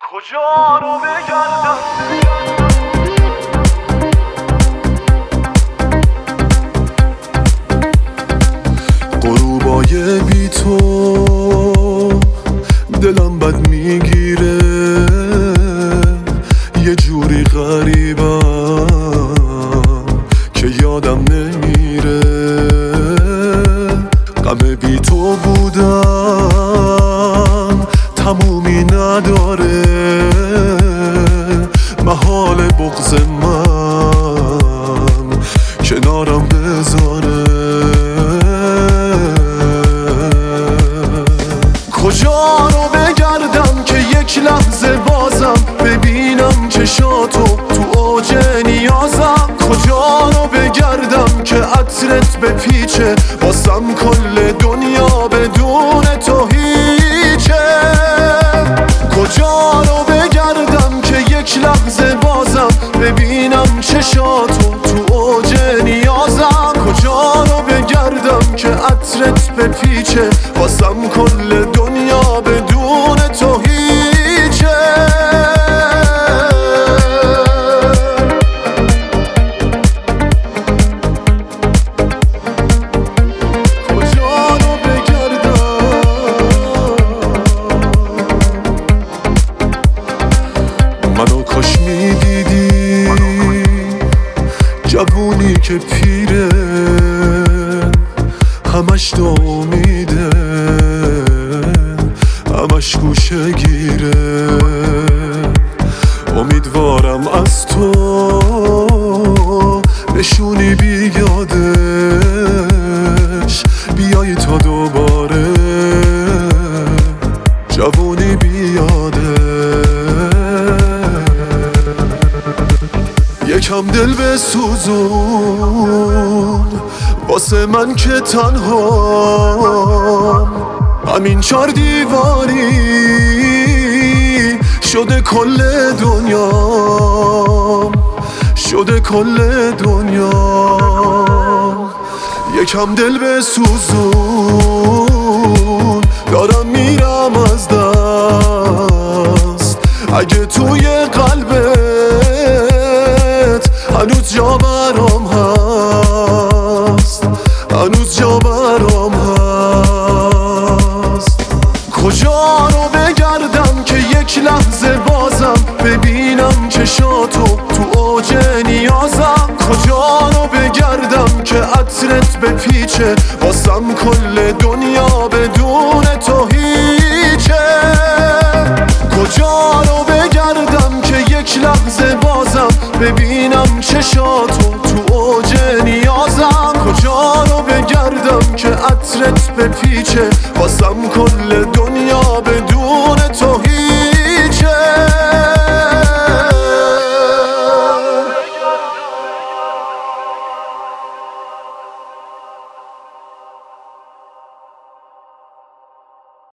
کجا رو بگردم غروبای بی تو دلم بد میگیره، یه جوری غریبم که یادم نمیره. غم بی تو بودن تمومی نداره، محال بغض من کنارم بذاره. کجا رو بگردم که یک لحظه بازم ببینم چشاتو تو اوج نیازم؟ کجا رو بگردم که عطرت بپیچه واسم کل دنیا بدون تو هیچه؟ کجا رو بگردم که یک لحظه بازم ببینم چشاتو تو اوج نیازم؟ کجا رو بگردم که عطرت بپیچه واسم کل دنیا بدون تو هیچه؟ کجا رو بگردم منو کاش میدیدی جوونی که پیره همش تو امیده، همش گوشه گیره. امیدوارم از تو نشونی بیادش بیای تا دوباره جوونی بیاده. یکم دل بسوزون واسه من که تنهام، همین 4 دیواری شده کل دنیا، شده کل دنیا. یکم دل بسوزون دارم میرم از دست، اگه توی قلبت هنوز جا برام هست، هنوز جا برام هست. کجا رو بگردم که یک لحظه بازم ببینم چشاتو تو اوج نیازم؟ کجا رو بگردم که عطرت بپیچه واسم کل دنیا بدون تو هیچه؟ کجا رو بگردم که یک لحظه بازم ببینم چشاتو تو اوج نیازم؟ کجا رو بگردم که عطرت بپیچه واسم کل دنیا بدون